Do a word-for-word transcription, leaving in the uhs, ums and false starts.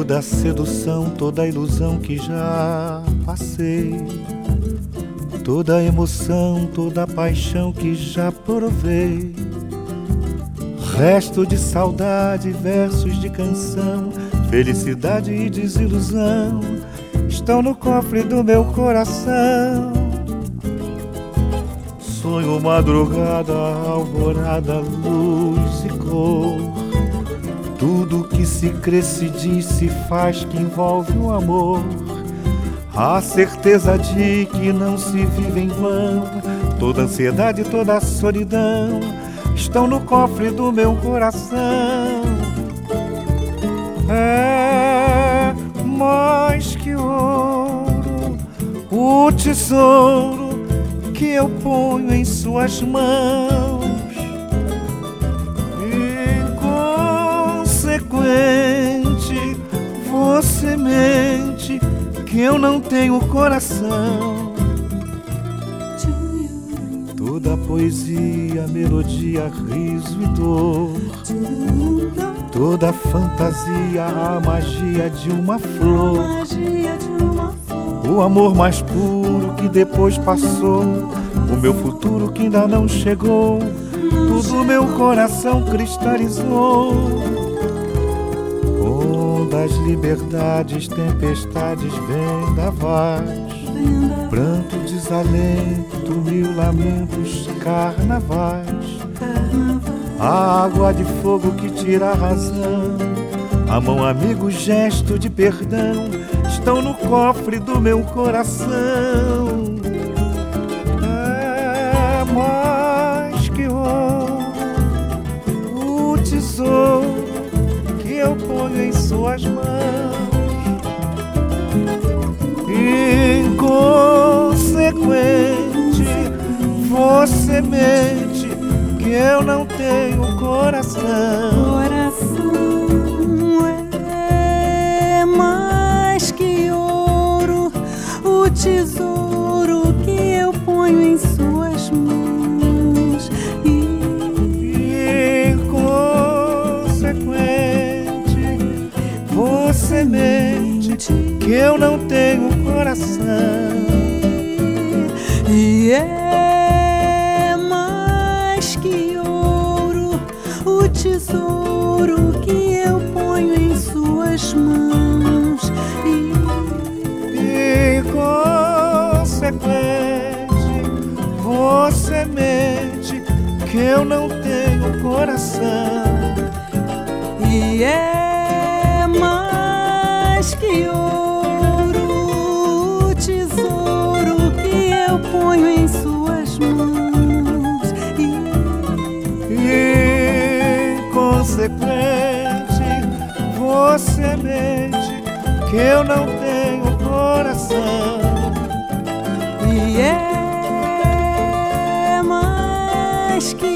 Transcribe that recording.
Toda a sedução, toda a ilusão que já passei, toda a emoção, toda a paixão que já provei, resto de saudade, versos de canção, felicidade e desilusão estão no cofre do meu coração. Sonho, madrugada, alvorada, luz e cor, tudo que se crê, se diz, se faz que envolve o amor. A certeza de que não se vive em vão, toda ansiedade, toda a solidão estão no cofre do meu coração. É mais que ouro, o tesouro que eu ponho em suas mãos. Inconsequente, você mente que eu não tenho coração. Toda poesia, melodia, riso e dor, toda fantasia, a magia de uma flor, o amor mais puro que depois passou, o meu futuro que ainda não chegou, tudo meu coração cristalizou. Ondas, liberdades, tempestades, vendavais, pranto, desalento, mil lamentos, carnavais, a água de fogo que tira a razão, a mão amigo, gesto de perdão estão no cofre do meu coração. É mais que ouro, o tesouro que eu ponho em suas mãos. Inconsequente, você mente que eu não tenho coração. Coração é mais que ouro, o tesouro que eu ponho em suas mãos. Inconsequente, você mente que eu não tenho coração. E é mais que ouro, o tesouro que eu ponho em suas mãos. Inconsequente, você mente que eu não tenho coração. E é mais que ouro, o tesouro que eu ponho em suas mãos. Inconsequente, você mente que eu não tenho coração. E é mais que